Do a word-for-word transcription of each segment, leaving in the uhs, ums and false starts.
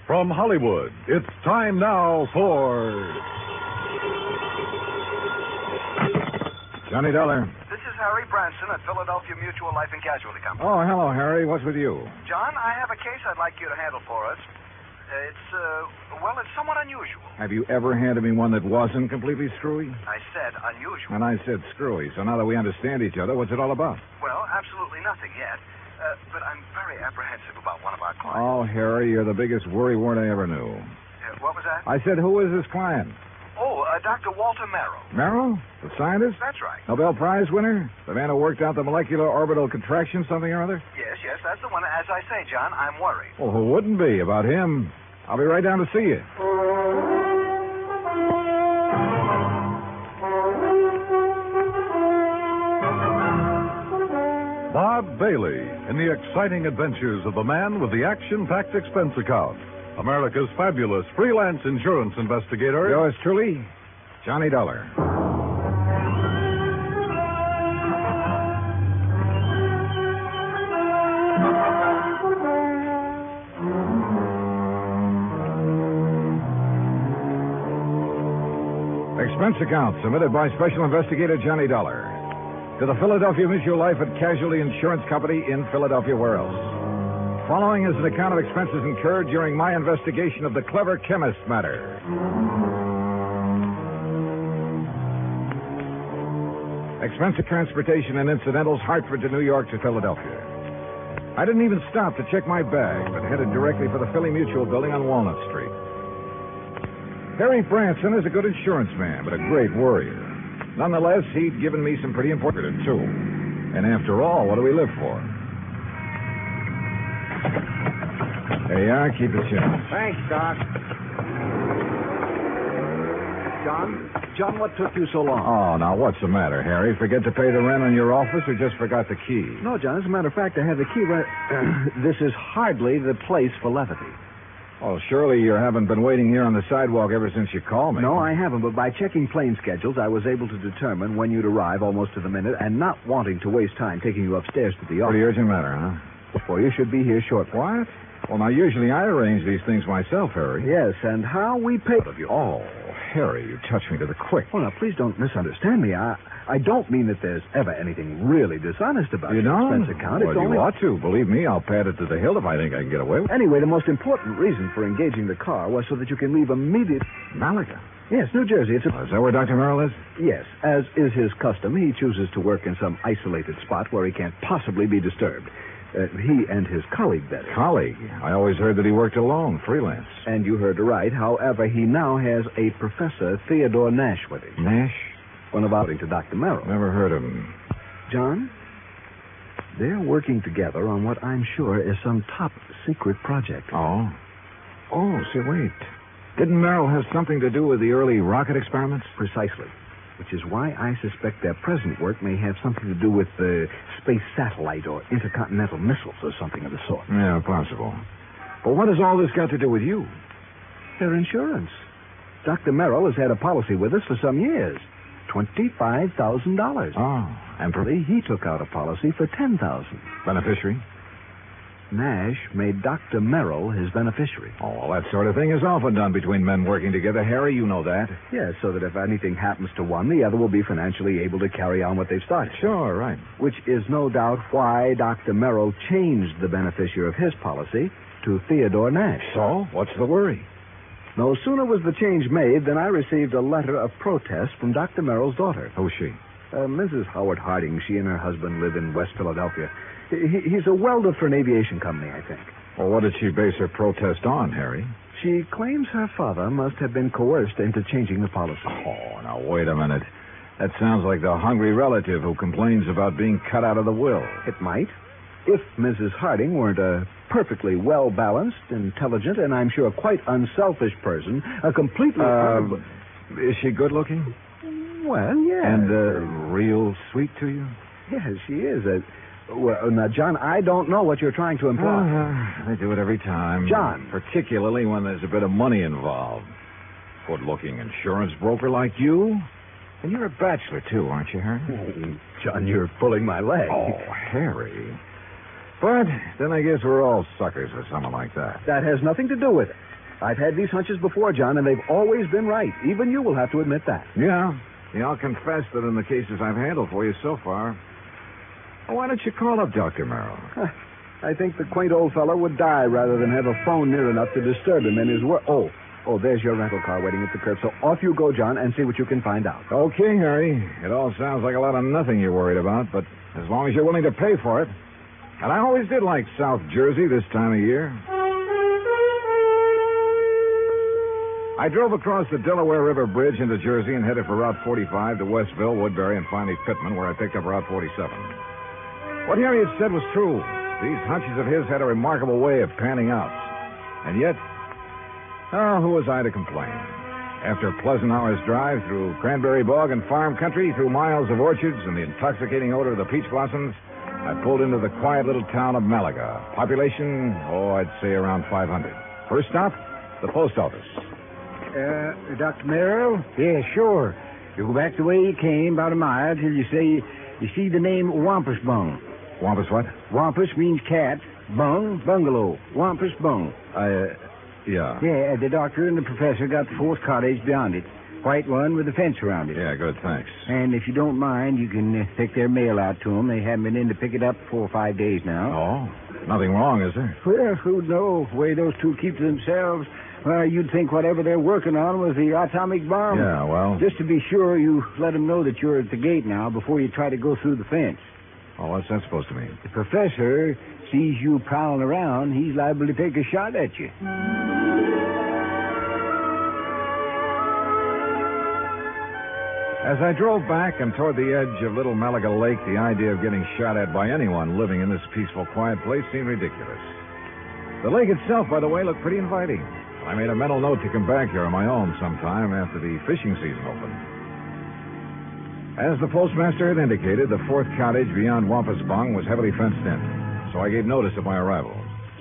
From Hollywood, it's time now for... Johnny Dollar. This is Harry Branson at Philadelphia Mutual Life and Casualty Company. Oh, hello, Harry. What's with you? John, I have a case I'd like you to handle for us. Uh, it's, uh, well, it's somewhat unusual. Have you ever handed me one that wasn't completely screwy? I said unusual. And I said screwy, so now that we understand each other, what's it all about? Well, absolutely nothing yet. Uh, but I'm very apprehensive about one of our clients. Oh, Harry, you're the biggest worrywart I ever knew. Uh, what was that? I said, who is this client? Oh, uh, Doctor Walter Merrill. Merrill? The scientist? That's right. Nobel Prize winner? The man who worked out the molecular orbital contraction something or other? Yes, yes, that's the one. As I say, John, I'm worried. Well, who wouldn't be about him? I'll be right down to see you. Bob Bailey in the exciting adventures of the man with the action-packed expense account. America's fabulous freelance insurance investigator. Yours truly, Johnny Dollar. Expense account submitted by Special Investigator Johnny Dollar to the Philadelphia Mutual Life and Casualty Insurance Company in Philadelphia, where else? Following is an account of expenses incurred during my investigation of the clever chemist matter. Expense of transportation and incidentals, Hartford to New York to Philadelphia. I didn't even stop to check my bag, but headed directly for the Philly Mutual building on Walnut Street. Harry Branson is a good insurance man, but a great worrier. Nonetheless, he'd given me some pretty important, too. And after all, what do we live for? There you are. Keep it simple. Thanks, Doc. John? John, what took you so long? Oh, now, what's the matter, Harry? Forget to pay the rent on your office or just forgot the key? No, John, as a matter of fact, I have the key right... this is hardly the place for levity. Oh, surely you haven't been waiting here on the sidewalk ever since you called me. No, I haven't, but by checking plane schedules, I was able to determine when you'd arrive almost to the minute, and not wanting to waste time taking you upstairs to the office. Pretty urgent matter, huh? Well, you should be here shortly. What? Well, now, usually I arrange these things myself, Harry. Yes, and how we pay... Of you. Oh, Harry, you touched me to the quick. Well, now, please don't misunderstand me. I I don't mean that there's ever anything really dishonest about you your don't? expense account. Well, It's you only... ought to. Believe me, I'll pad it to the hilt if I think I can get away with it. Anyway, the most important reason for engaging the car was so that you can leave immediate... Malaga? Yes, New Jersey. It's a... Oh, is that where Doctor Merrill is? Yes, as is his custom, he chooses to work in some isolated spot where he can't possibly be disturbed. Uh, he and his colleague, that is. Colleague? I always heard that he worked alone, freelance. And you heard right. However, he now has a Professor Theodore Nash with him. Nash? One of according to Doctor Merrill. Never heard of him. John, they're working together on what I'm sure is some top secret project. Oh? Oh, see, wait. Didn't Merrill have something to do with the early rocket experiments? Precisely. Which is why I suspect their present work may have something to do with the space satellite or intercontinental missiles or something of the sort. Yeah, possible. But what has all this got to do with you? Their insurance. Doctor Merrill has had a policy with us for some years. twenty-five thousand dollars. Oh, and for He took out a policy for ten thousand dollars. beneficiary? Nash made Doctor Merrill his beneficiary. Oh, well, that sort of thing is often done between men working together, Harry. You know that. Yes, so that if anything happens to one, the other will be financially able to carry on what they've started. Sure, right. Which is no doubt why Doctor Merrill changed the beneficiary of his policy to Theodore Nash. So, what's the worry? No sooner was the change made than I received a letter of protest from Doctor Merrill's daughter. Who's she? Uh, Missus Howard Harding. She and her husband live in West Philadelphia. He, he's a welder for an aviation company, I think. Well, what did she base her protest on, Harry? She claims her father must have been coerced into changing the policy. Oh, now, wait a minute. That sounds like the hungry relative who complains about being cut out of the will. It might. If Missus Harding weren't a perfectly well-balanced, intelligent, and I'm sure quite unselfish person, a completely... Uh, is she good-looking? Well, yes. And uh, real sweet to you? Yes, she is. Uh, well, now, John, I don't know what you're trying to imply. Uh, they do it every time. John. Particularly when there's a bit of money involved. Good-looking insurance broker like you? And you're a bachelor, too, aren't you, Harry? Oh, John, you're pulling my leg. Oh, Harry. But then I guess we're all suckers for someone like that. That has nothing to do with it. I've had these hunches before, John, and they've always been right. Even you will have to admit that. Yeah. Yeah, I'll confess that in the cases I've handled for you so far. Well, why don't you call up Doctor Merrill? I think the quaint old fellow would die rather than have a phone near enough to disturb him in his work. Oh, oh, there's your rental car waiting at the curb. So off you go, John, and see what you can find out. Okay, Harry. It all sounds like a lot of nothing you're worried about, but as long as you're willing to pay for it. And I always did like South Jersey this time of year. I drove across the Delaware River Bridge into Jersey and headed for Route forty-five to Westville, Woodbury, and finally Pittman, where I picked up Route forty-seven. What Harry had said was true. These hunches of his had a remarkable way of panning out. And yet, oh, who was I to complain? After a pleasant hour's drive through cranberry bog and farm country, through miles of orchards and the intoxicating odor of the peach blossoms, I pulled into the quiet little town of Malaga. Population, oh, I'd say around five hundred. First stop, the post office. Uh, Doctor Merrill? Yeah, sure. You go back the way you came, about a mile, till you say you see the name Wampus Bung. Wampus what? Wampus means cat. Bung, bungalow. Wampus Bung. I, uh, yeah. Yeah, the doctor and the professor got the fourth cottage beyond it. White one with a fence around it. Yeah, good, thanks. And if you don't mind, you can uh, take their mail out to them. They haven't been in to pick it up for four or five days now. Oh, nothing wrong, is there? Well, who'd know? The way those two keep to themselves. Well, you'd think whatever they're working on was the atomic bomb. Yeah, well... Just to be sure, you let them know that you're at the gate now before you try to go through the fence. Oh, what's that supposed to mean? The professor sees you prowling around, he's liable to take a shot at you. As I drove back and toward the edge of Little Malaga Lake, the idea of getting shot at by anyone living in this peaceful, quiet place seemed ridiculous. The lake itself, by the way, looked pretty inviting. I made a mental note to come back here on my own sometime after the fishing season opened. As the postmaster had indicated, the fourth cottage beyond Wampus Bung was heavily fenced in, so I gave notice of my arrival.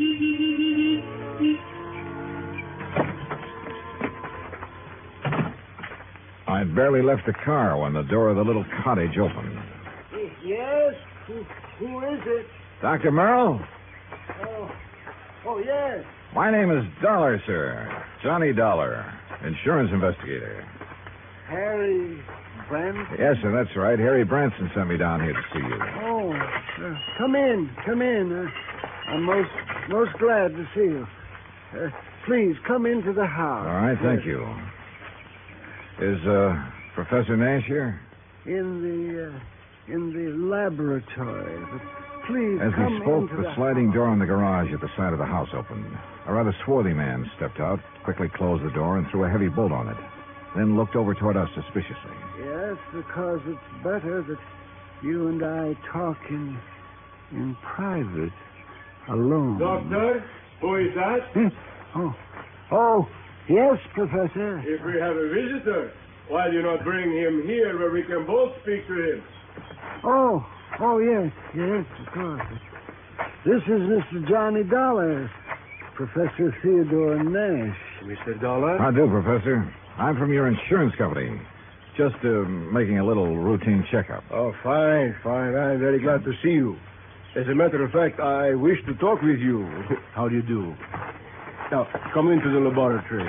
I'd barely left the car when the door of the little cottage opened. Yes? Who, who is it? Doctor Merrill? Oh, oh, yes. My name is Dollar, sir. Johnny Dollar, insurance investigator. Harry Brandt? Yes, sir, that's right. Harry Branson sent me down here to see you. Oh, uh, come in, come in. Uh, I'm most most glad to see you. Uh, please, come into the house. All right, thank you. Is uh, Professor Nash here? In the uh, in the laboratory. But please, As come we spoke, into the the sliding house. door in the garage at the side of the house opened. A rather swarthy man stepped out, quickly closed the door, and threw a heavy bolt on it. Then looked over toward us suspiciously. Yes, because it's better that you and I talk in in private, alone. Doctor, who is that? Hmm? Oh, oh, yes, Professor. If we have a visitor, why do you not bring him here where we can both speak to him? Oh, oh, yes, yes, of course. This is Mister Johnny Dollar, Professor Theodore Nash. Mister Dollar? How do, Professor? I'm from your insurance company. Just uh, making a little routine checkup. Oh, fine, fine. I'm very glad to see you. As a matter of fact, I wish to talk with you. How do you do? Now, come into the laboratory.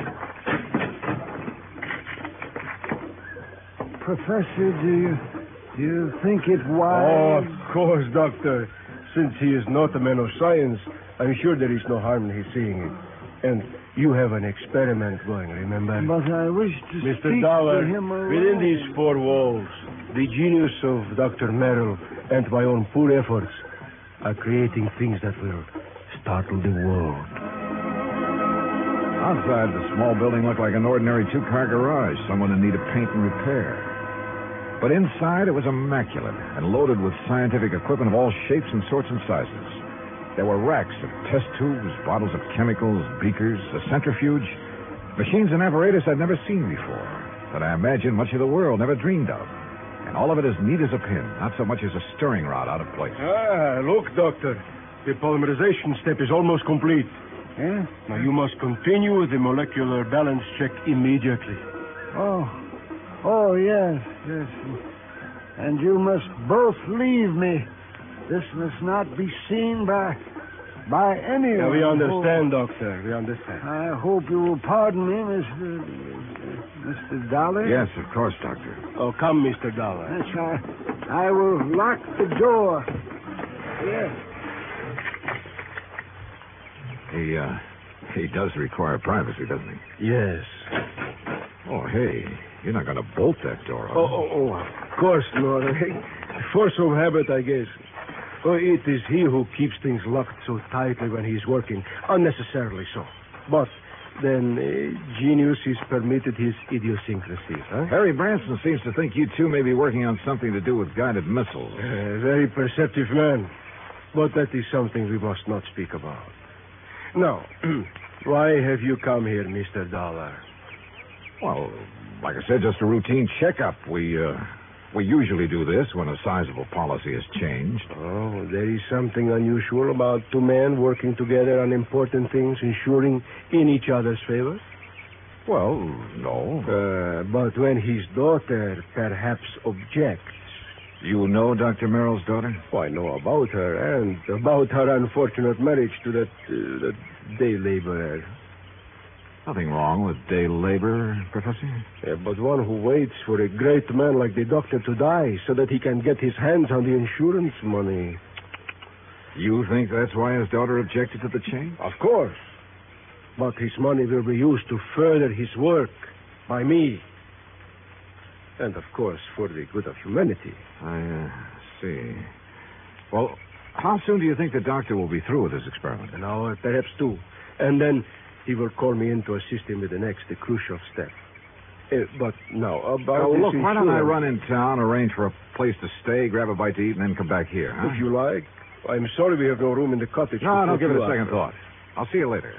Professor, do you do you think it Oh, wise? of course, Doctor. Since he is not a man of science, I'm sure there is no harm in his seeing it. And you have an experiment going, remember? But I wish to Mister speak Dollar, to him alone. within these four walls, the genius of Doctor Merrill and my own poor efforts are creating things that will startle the world. Outside, the small building looked like an ordinary two-car garage, someone in need of paint and repair. But inside, it was immaculate and loaded with scientific equipment of all shapes and sorts and sizes. There were racks of test tubes, bottles of chemicals, beakers, a centrifuge, machines and apparatus I'd never seen before, that I imagine much of the world never dreamed of. And all of it as neat as a pin, not so much as a stirring rod out of place. Ah, look, Doctor. The polymerization step is almost complete. Eh? Now, you must continue the molecular balance check immediately. Oh, oh, yes, yes. And you must both leave me. This must not be seen by by anyone. Yeah, we who- understand, Doctor. We understand. I hope you will pardon me, Mister Mister Dollar. Yes, of course, Doctor. Oh, come, Mister Dollar. Yes, I, I will lock the door. Yes. He, uh, he does require privacy, doesn't he? Yes. Oh, hey, you're not going to bolt that door, are Oh, you? oh, oh, of course not. Force of habit, I guess. Oh, it is he who keeps things locked so tightly when he's working, unnecessarily so. But then uh, genius is permitted his idiosyncrasies, huh? Harry Branson seems to think you two may be working on something to do with guided missiles. A very perceptive man. But that is something we must not speak about. Now, why have you come here, Mister Dollar? Well, like I said, just a routine checkup. We, uh, we usually do this when a sizable policy has changed. Oh, there is something unusual about two men working together on important things, ensuring in each other's favor? Well, no. Uh, but when his daughter perhaps objects. You know Doctor Merrill's daughter? Oh, I know about her and about her unfortunate marriage to that, uh, that day laborer. Nothing wrong with day labor, Professor. Yeah, but one who waits for a great man like the doctor to die so that he can get his hands on the insurance money. You think that's why his daughter objected to the change? Of course. But his money will be used to further his work by me. And, of course, for the good of humanity. I uh, see. Well, how soon do you think the doctor will be through with his experiment? An hour, perhaps two. And then he will call me in to assist him with the next, the crucial step. Uh, but now, about Oh, this look, why don't I insurance- run in town, arrange for a place to stay, grab a bite to eat, and then come back here, huh? If you like. I'm sorry we have no room in the cottage. No, to no, put give it you a second up. thought. I'll see you later.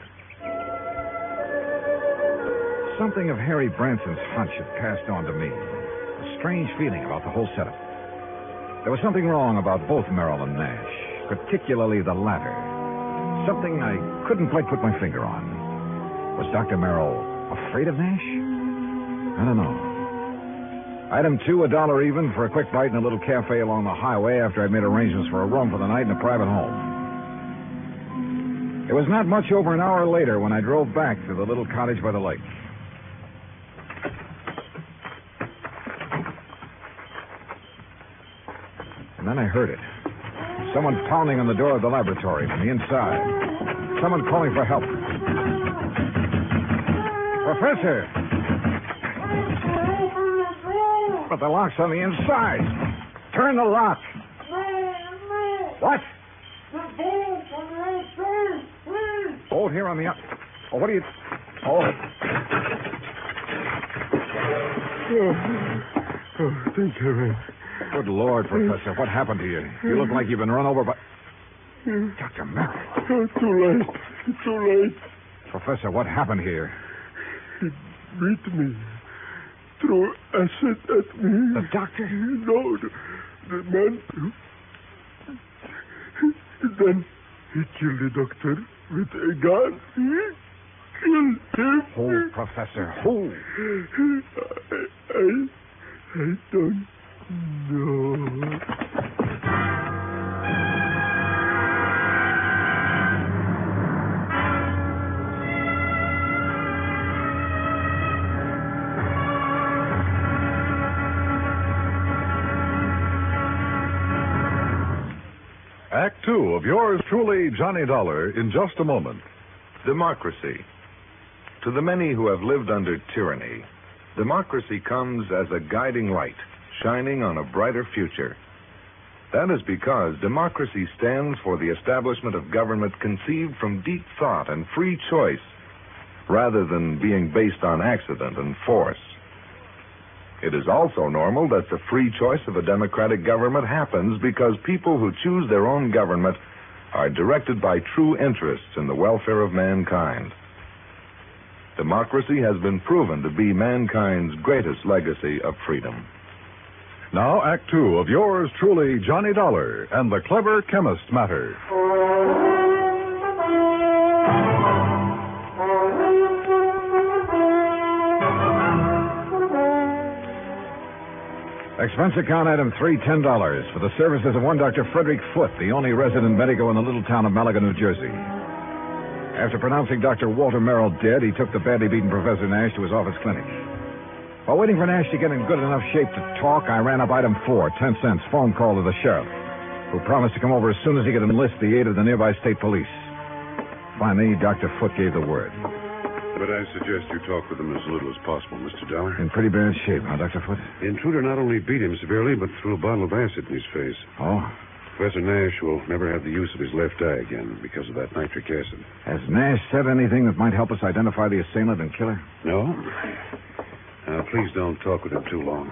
Something of Harry Branson's hunch had passed on to me. A strange feeling about the whole setup. There was something wrong about both Merrill and Nash, particularly the latter. Something I couldn't quite put my finger on. Was Doctor Merrill afraid of Nash? I don't know. Item two, a dollar even for a quick bite in a little cafe along the highway after I'd made arrangements for a room for the night in a private home. It was not much over an hour later when I drove back to the little cottage by the lake. And then I heard it. Someone pounding on the door of the laboratory from the inside. Someone calling for help. Professor! But the lock's on the inside. Turn the lock. What? Hold here on the... out- Oh, what are you... Oh. Oh, thank heaven. Good Lord, Professor. What happened to you? You look like you've been run over by... Doctor Merrill. Oh, too late. Too late. Professor, what happened here? He beat me. Threw acid at me. The doctor? No, the, the man. Then he killed the doctor with a gun. He killed him. Who, Professor? Who? I, I, I don't know. Act two of yours truly, Johnny Dollar, in just a moment. Democracy. To the many who have lived under tyranny, democracy comes as a guiding light, shining on a brighter future. That is because democracy stands for the establishment of government conceived from deep thought and free choice, rather than being based on accident and force. It is also normal that the free choice of a democratic government happens because people who choose their own government are directed by true interests in the welfare of mankind. Democracy has been proven to be mankind's greatest legacy of freedom. Now, Act two of yours truly, Johnny Dollar, and the Clever Chemist Matter. Expense account item three, ten dollars for the services of one Doctor Frederick Foote, the only resident medico in the little town of Malaga, New Jersey. After pronouncing Doctor Walter Merrill dead, he took the badly beaten Professor Nash to his office clinic. While waiting for Nash to get in good enough shape to talk, I ran up item four, ten cents, phone call to the sheriff, who promised to come over as soon as he could enlist the aid of the nearby state police. Finally, Doctor Foote gave the word. But I suggest you talk with him as little as possible, Mister Dollar. In pretty bad shape, huh, Doctor Foote? The intruder not only beat him severely, but threw a bottle of acid in his face. Oh? Professor Nash will never have the use of his left eye again because of that nitric acid. Has Nash said anything that might help us identify the assailant and killer? No? Now, please don't talk with him too long.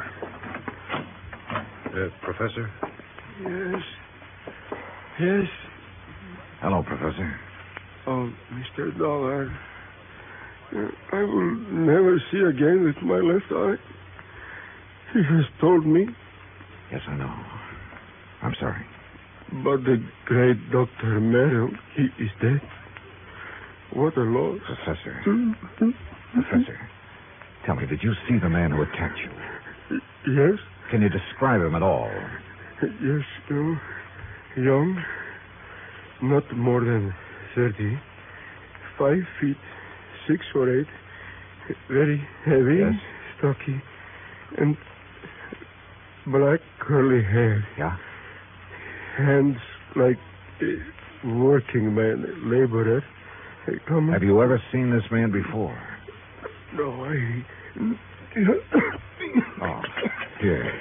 Uh, Professor? Yes. Yes. Hello, Professor. Oh, Mister Dollar. I will never see again with my left eye. He has told me. Yes, I know. I'm sorry. But the great Doctor Merrill, he is dead. What a loss. Professor. Professor, tell me, did you see the man who attacked you? Yes. Can you describe him at all? Yes, no. Young. Not more than thirty. Five feet. Six or eight, very heavy, yes. stocky, and black curly hair. Yeah? Hands like a working man, laborer. Come. Have you ever seen this man before? No, I... Oh, here.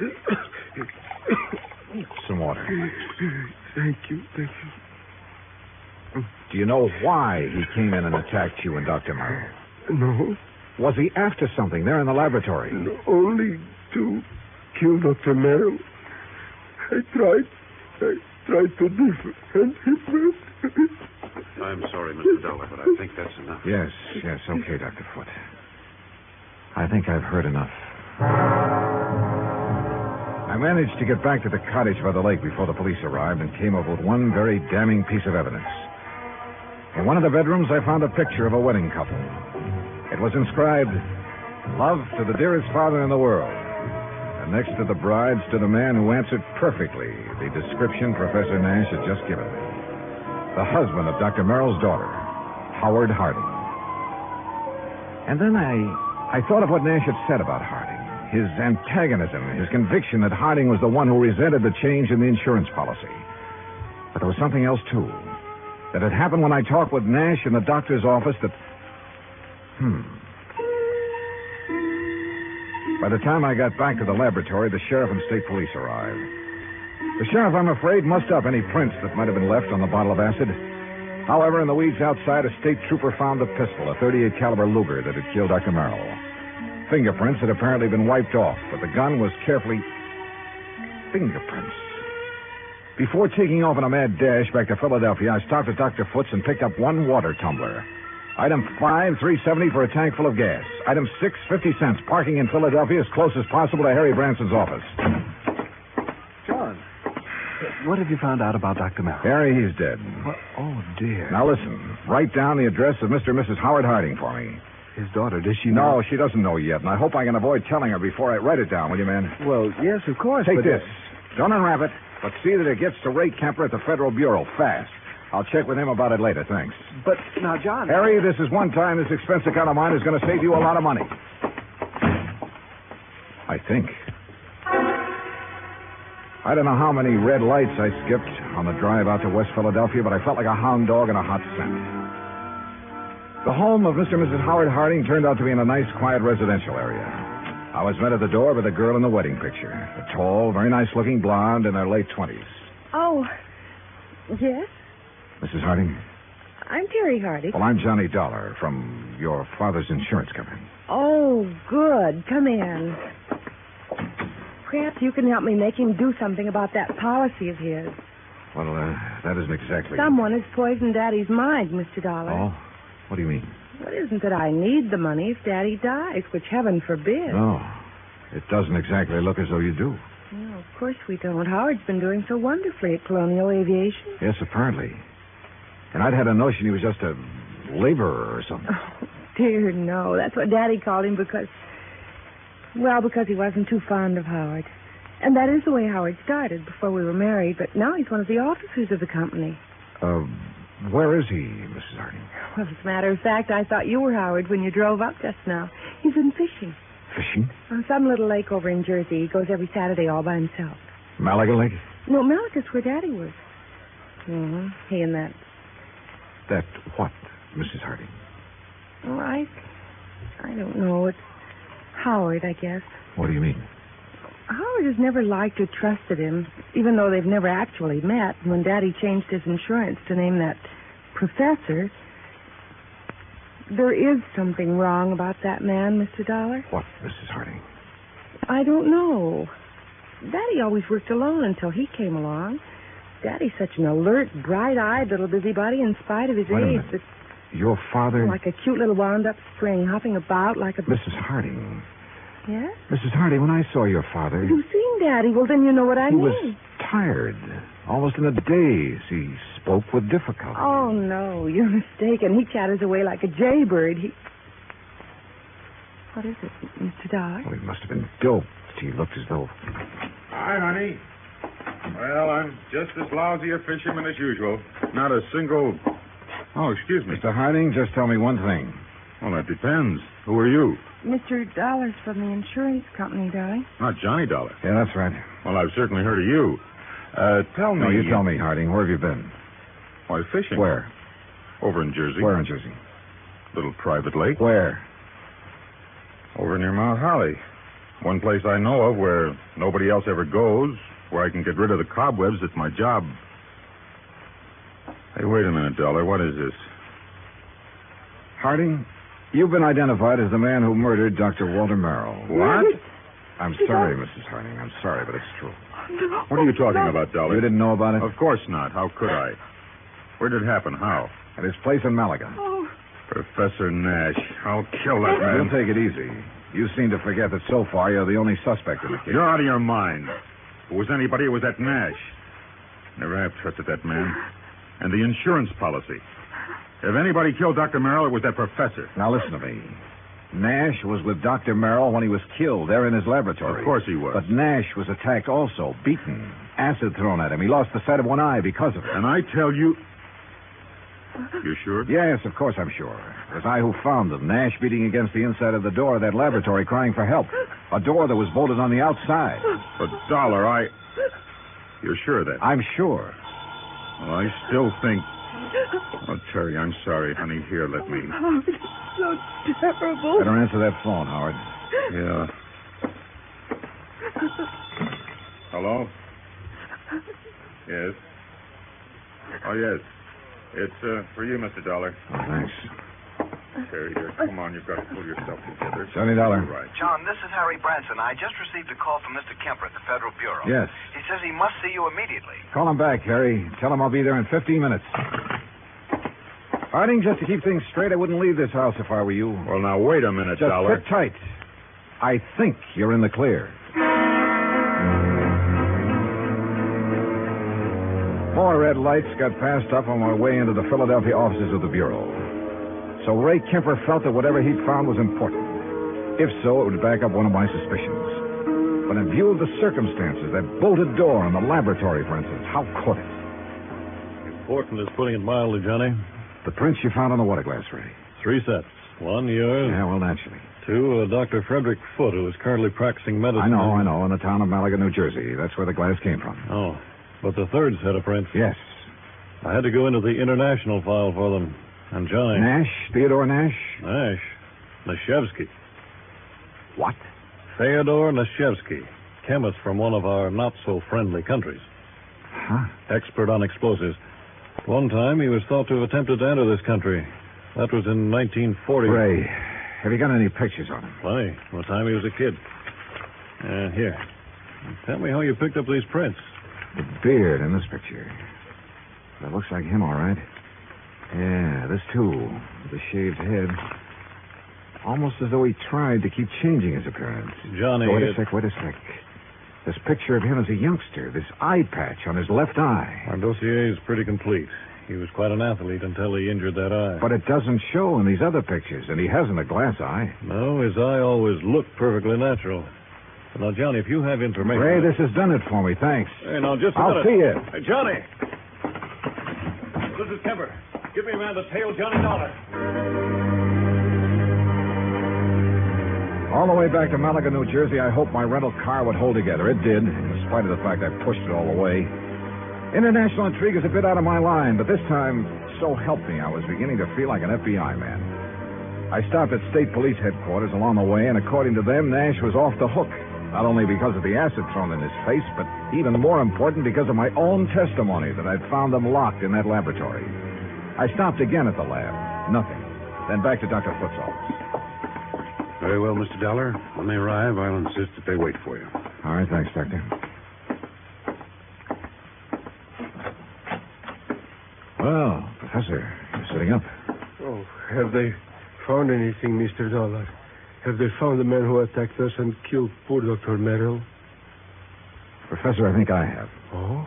Some water. Thank you, thank you. Do you know why he came in and attacked you and Doctor Merrill? No. Was he after something there in the laboratory? No, only to kill Doctor Merrill. I tried. I tried to defend him. I'm sorry, Mister Dollar, but I think that's enough. Yes, yes, okay, Doctor Foote. I think I've heard enough. I managed to get back to the cottage by the lake before the police arrived and came up with one very damning piece of evidence. In one of the bedrooms, I found a picture of a wedding couple. It was inscribed, "Love to the dearest father in the world." And next to the bride stood a man who answered perfectly the description Professor Nash had just given me. The husband of Doctor Merrill's daughter, Howard Harding. And then I, I thought of what Nash had said about Harding. His antagonism, his conviction that Harding was the one who resented the change in the insurance policy. But there was something else, too. That had happened when I talked with Nash in the doctor's office that... Hmm. By the time I got back to the laboratory, the sheriff and state police arrived. The sheriff, I'm afraid, mussed up any prints that might have been left on the bottle of acid. However, in the weeds outside, a state trooper found a pistol, a thirty-eight caliber Luger that had killed Doctor Merrill. Fingerprints had apparently been wiped off, but the gun was carefully... Fingerprints. Before taking off on a mad dash back to Philadelphia, I stopped at Doctor Foote's and picked up one water tumbler. Item five, three seventy for a tank full of gas. Item six, fifty cents. Parking in Philadelphia as close as possible to Harry Branson's office. John, what have you found out about Doctor Merrill? Harry, he's dead. What? Oh, dear. Now listen, write down the address of Mister and Missus Howard Harding for me. His daughter, does she No, know? she doesn't know yet, and I hope I can avoid telling her before I write it down, will you, man? Well, yes, of course. Take but this. Don't unwrap it, but see that it gets to Ray Kemper at the Federal Bureau fast. I'll check with him about it later, thanks. But now, John... Harry, this is one time this expense account of mine is going to save you a lot of money. I think. I don't know how many red lights I skipped on the drive out to West Philadelphia, but I felt like a hound dog in a hot scent. The home of Mister and Missus Howard Harding turned out to be in a nice, quiet residential area. I was met at the door by the girl in the wedding picture, a tall, very nice-looking blonde in her late twenties. Oh, yes? Missus Harding? I'm Terry Harding. Well, I'm Johnny Dollar from your father's insurance company. Oh, good. Come in. Perhaps you can help me make him do something about that policy of his. Well, uh, that isn't exactly... Someone has poisoned Daddy's mind, Mister Dollar. Oh? What do you mean? Well, it isn't that I need the money if Daddy dies, which heaven forbid. No. It doesn't exactly look as though you do. Well, of course we don't. Howard's been doing so wonderfully at Colonial Aviation. Yes, apparently. And I'd had a notion he was just a laborer or something. Oh, dear, no. That's what Daddy called him because... Well, because he wasn't too fond of Howard. And that is the way Howard started before we were married, but now he's one of the officers of the company. Uh, where is he, Missus Harding? Well, as a matter of fact, I thought you were Howard when you drove up just now. He's been fishing. Fishing? On some little lake over in Jersey. He goes every Saturday all by himself. Malaga Lake? No, Malaga's where Daddy was. Mm-hmm. He and that. That what, Missus Harding? Oh, I... I don't know. It's Howard, I guess. What do you mean? Howard has never liked or trusted him, even though they've never actually met. And when Daddy changed his insurance to name that professor, there is something wrong about that man, Mister Dollar. What, Missus Harding? I don't know. Daddy always worked alone until he came along. Daddy's such an alert, bright-eyed little busybody in spite of his Wait a age. minute. That, Your father... like a cute little wound-up spring, hopping about like a... Missus Harding. Yes? Missus Harding, when I saw your father... You've seen Daddy. Well, then you know what I he mean. was tired. Almost in a daze. He spoke with difficulty. Oh, no, you're mistaken. He chatters away like a jaybird. He... What is it, Mister Dollar? Oh, he must have been doped. He looked as though... Hi, honey. Well, I'm just as lousy a fisherman as usual. Not a single... Oh, excuse me. Mister Harding, just tell me one thing. Well, that depends. Who are you? Mister Dollar's from the insurance company, darling. Not Johnny Dollar. Yeah, that's right. Well, I've certainly heard of you. Uh, tell me... No, you tell me, Harding. Where have you been? Why, fishing. Where? Over in Jersey. Where in Jersey? Little private lake. Where? Over near Mount Holly. One place I know of where nobody else ever goes, where I can get rid of the cobwebs. It's my job. Hey, wait a minute, Dollar. What is this? Harding, you've been identified as the man who murdered Doctor Walter Merrill. What? I'm sorry, Missus Harding. I'm sorry, but it's true. What are you talking about, Dollar? You didn't know about it? Of course not. How could I? Where did it happen? How? At his place in Malaga. Oh. Professor Nash. I'll kill that man. You'll take it easy. You seem to forget that so far you're the only suspect in the case. You're out of your mind. If it was anybody, it was that Nash. Never have trusted that man. And the insurance policy. If anybody killed Doctor Merrill, it was that professor. Now listen to me. Nash was with Doctor Merrill when he was killed there in his laboratory. Of course he was. But Nash was attacked also, beaten, acid thrown at him. He lost the sight of one eye because of it. And I tell you... You sure? Yes, of course I'm sure. It was I who found them. Nash beating against the inside of the door of that laboratory crying for help. A door that was bolted on the outside. But, Dollar, I... You're sure of that? I'm sure. Well, I still think... Oh, Terry, I'm sorry, honey. Here, let me... Oh, it's so terrible. Better answer that phone, Howard. Yeah. Hello? Yes? Oh, yes. It's uh, for you, Mister Dollar. Oh, thanks. Terry, here, come on. You've got to pull yourself together. Johnny Dollar. Right. John, this is Harry Branson. I just received a call from Mister Kemper at the Federal Bureau. Yes. He says he must see you immediately. Call him back, Harry. Tell him I'll be there in fifteen minutes. Harding, just to keep things straight, I wouldn't leave this house if I were you. Well, now, wait a minute, Just Dollar. sit tight. I think you're in the clear. More red lights got passed up on my way into the Philadelphia offices of the Bureau. So Ray Kemper felt that whatever he'd found was important. If so, it would back up one of my suspicions. But in view of the circumstances, that bolted door in the laboratory, for instance, how could it? Important is putting it mildly, Johnny. The prints you found on the water glass, Ray. Three sets. One, yours. Yeah, well, naturally. Two, uh, Doctor Frederick Foote, who is currently practicing medicine. I know, in... I know, in the town of Malaga, New Jersey. That's where the glass came from. Oh, but the third set of prints. Yes. I had to go into the international file for them. And Johnny... Nash? Theodore Nash? Nash. Nashevsky. What? Theodore Nashevsky. Chemist from one of our not-so-friendly countries. Huh? Expert on explosives. One time he was thought to have attempted to enter this country. That was in nineteen forty. Ray, have you got any pictures on him? Plenty. From the time he was a kid. Uh, here. Tell me how you picked up these prints. The beard in this picture. That looks like him, all right. Yeah, this too. With the shaved head. Almost as though he tried to keep changing his appearance. Johnny... Oh, wait a it... sec, wait a sec. This picture of him as a youngster, this eye patch on his left eye. Our dossier is pretty complete. He was quite an athlete until he injured that eye. But it doesn't show in these other pictures, and he hasn't a glass eye. No, his eye always looked perfectly natural. Now, Johnny, if you have information... Ray, this has done it for me. Thanks. Hey, now, just a I'll minute. see you. Hey, Johnny! This is Kemper. Give me a man to tail Johnny Dollar. All the way back to Malaga, New Jersey, I hoped my rental car would hold together. It did, in spite of the fact I pushed it all the way. International intrigue is a bit out of my line, but this time, so help me, I was beginning to feel like an F B I man. I stopped at state police headquarters along the way, and according to them, Nash was off the hook. Not only because of the acid thrown in his face, but even more important, because of my own testimony that I'd found them locked in that laboratory. I stopped again at the lab. Nothing. Then back to Doctor Foote's office. Very well, Mister Dollar. When they arrive, I'll insist that they wait for you. All right, thanks, Doctor. Well, Professor, you're sitting up. Oh, have they found anything, Mister Dollar? Have they found the man who attacked us and killed poor Doctor Merrill? Professor, I think I have. Oh?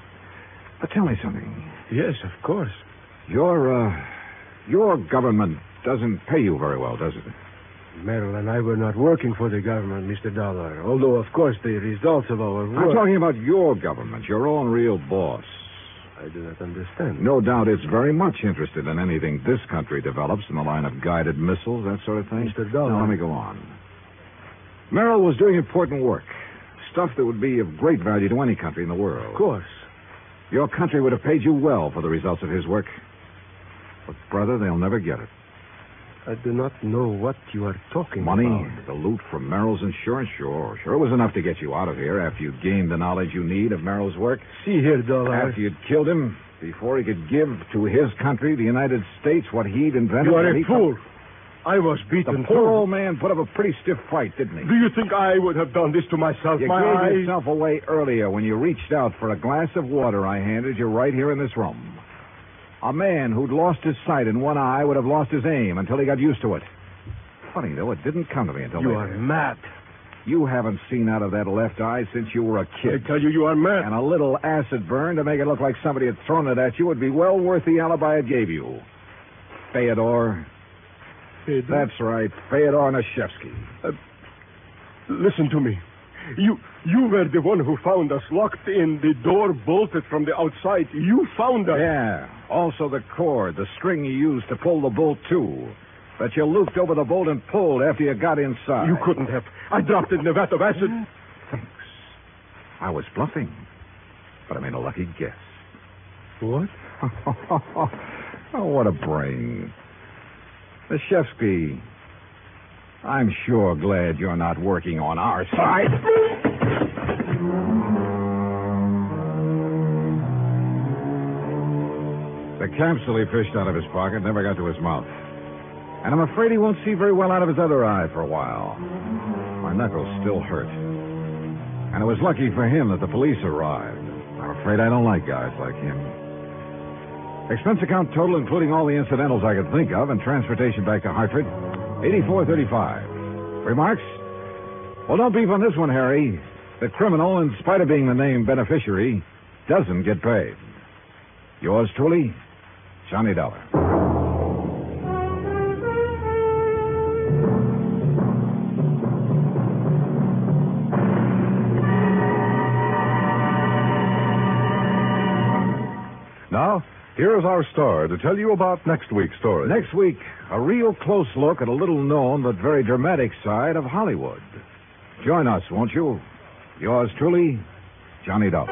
But tell me something. Yes, of course. Your, uh, your government doesn't pay you very well, does it? Merrill and I were not working for the government, Mister Dollar. Although, of course, the results of our work... I'm talking about your government, your own real boss. I do not understand. No doubt it's very much interested in anything this country develops in the line of guided missiles, that sort of thing. Mister Dollar. Now, let me go on. Merrill was doing important work. Stuff that would be of great value to any country in the world. Of course. Your country would have paid you well for the results of his work. But, brother, they'll never get it. I do not know what you are talking Money, about. Money, the loot from Merrill's insurance, sure. Sure, it was enough to get you out of here after you'd gained the knowledge you need of Merrill's work. See here, Dollar. After you'd killed him, before he could give to his country, the United States, what he'd invented. You are a he fool. I was beaten. The poor old man put up a pretty stiff fight, didn't he? Do you think I would have done this to myself? You My gave eyes... yourself away earlier when you reached out for a glass of water I handed you right here in this room. A man who'd lost his sight in one eye would have lost his aim until he got used to it. Funny, though, it didn't come to me until You later. are mad. You haven't seen out of that left eye since you were a kid. I tell you, you are mad. And a little acid burn to make it look like somebody had thrown it at you would be well worth the alibi it gave you. Fyodor. Fyodor? That's right, Fyodor Nashevsky. Uh, listen to me. You you were the one who found us locked in, the door bolted from the outside. You found us. Yeah. Also the cord, the string you used to pull the bolt to. That you looped over the bolt and pulled after you got inside. You couldn't have. I dropped it in a vat of acid. Thanks. I was bluffing. But I made a lucky guess. What? Oh, what a brain. Nashevsky, I'm sure glad you're not working on our side. The capsule he fished out of his pocket never got to his mouth. And I'm afraid he won't see very well out of his other eye for a while. My knuckles still hurt. And it was lucky for him that the police arrived. I'm afraid I don't like guys like him. Expense account total, including all the incidentals I could think of, and transportation back to Hartford, eighty-four thirty-five. Remarks? Well, don't beef on this one, Harry. The criminal, in spite of being the named beneficiary, doesn't get paid. Yours truly, Johnny Dollar. Now, here's our star to tell you about next week's story. Next week, a real close look at a little-known but very dramatic side of Hollywood. Join us, won't you? Yours truly, Johnny Dollar.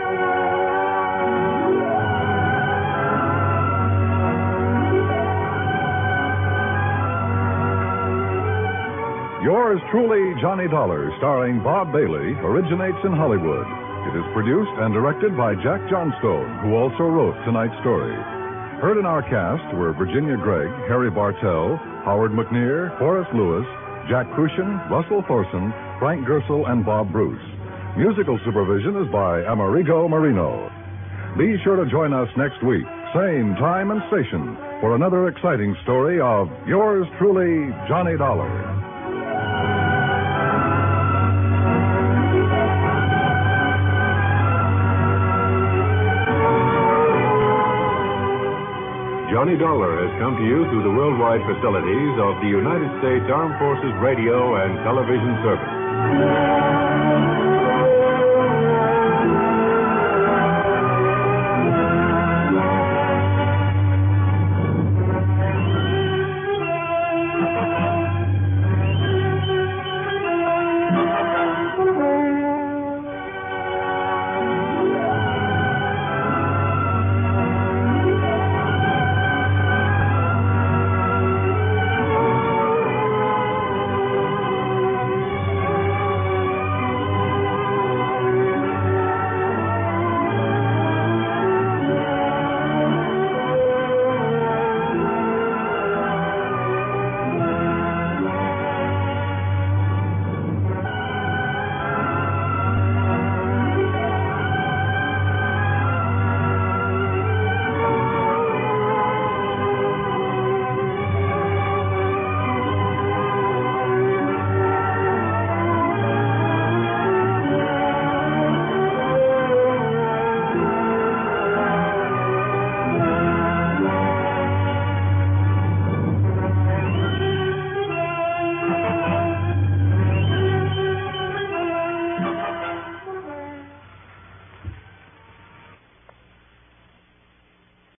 Yours truly, Johnny Dollar, starring Bob Bailey, originates in Hollywood. It is produced and directed by Jack Johnstone, who also wrote tonight's story. Heard in our cast were Virginia Gregg, Harry Bartell, Howard McNear, Forrest Lewis, Jack Crucian, Russell Thorson, Frank Gersel, and Bob Bruce. Musical supervision is by Amerigo Marino. Be sure to join us next week, same time and station, for another exciting story of Yours truly, Johnny Dollar. Johnny Dollar has come to you through the worldwide facilities of the United States Armed Forces Radio and Television Service.